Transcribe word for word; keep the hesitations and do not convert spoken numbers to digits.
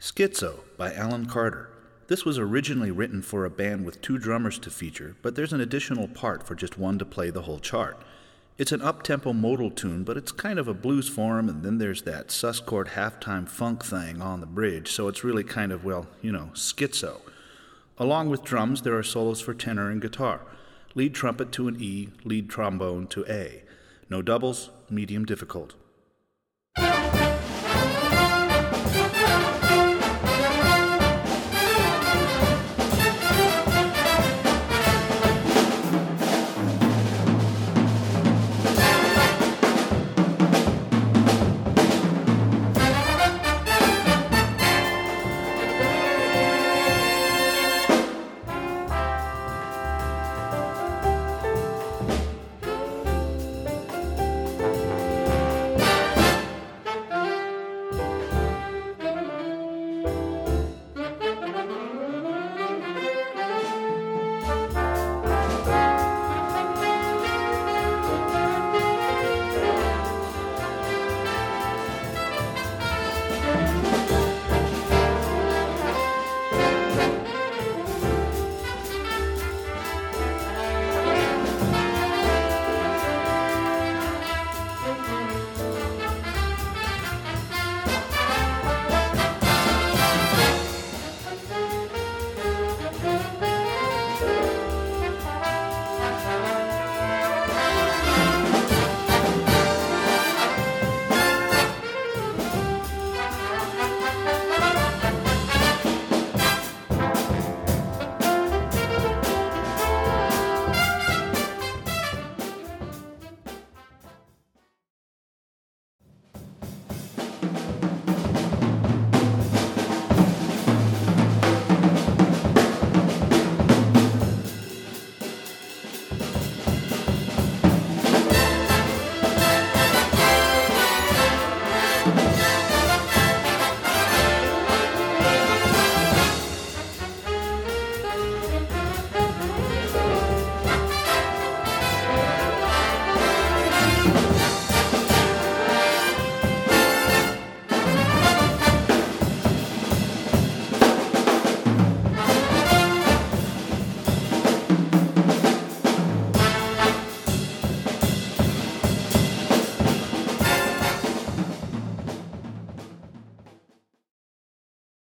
Schizo by Alan Carter. This was originally written for a band with two drummers to feature, but there's an additional part for just one to play the whole chart. It's an up-tempo modal tune, but it's kind of a blues form, and then there's that sus-chord halftime funk thing on the bridge, so it's really kind of, well, you know, schizo. Along with drums, there are solos for tenor and guitar. Lead trumpet to an E, lead trombone to A. No doubles, medium difficult.